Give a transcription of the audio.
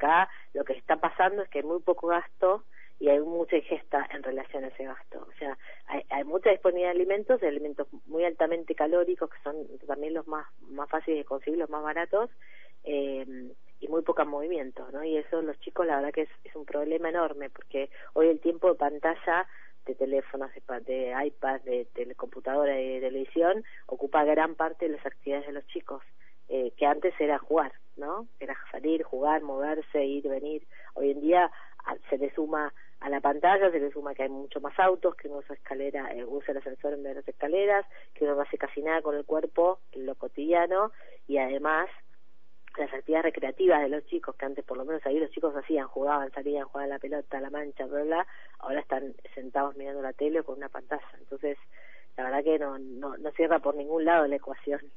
acá lo que está pasando es que hay muy poco gasto y hay mucha ingesta en relación a ese gasto. O sea, hay mucha disponibilidad de alimentos muy altamente calóricos, que son también los más fáciles de conseguir, los más baratos, y muy poco movimiento, ¿no? Y eso los chicos, la verdad que es un problema enorme, porque hoy el tiempo de pantalla, de teléfonos, de iPad, de computadora, de televisión, ocupa gran parte de las actividades de los chicos, que antes era jugar, ¿no? Era salir, jugar, moverse, ir, venir. Hoy en día se le suma a la pantalla, se le suma que hay mucho más autos, que uno usa usa el ascensor en vez de las escaleras, que uno no hace casi nada con el cuerpo en lo cotidiano, y además las actividades recreativas de los chicos, que antes por lo menos ahí los chicos hacían, jugaban, salían, jugaban a la pelota, a la mancha, bla, bla, ahora están sentados mirando la tele o con una pantalla. Entonces, la verdad que no cierra por ningún lado la ecuación.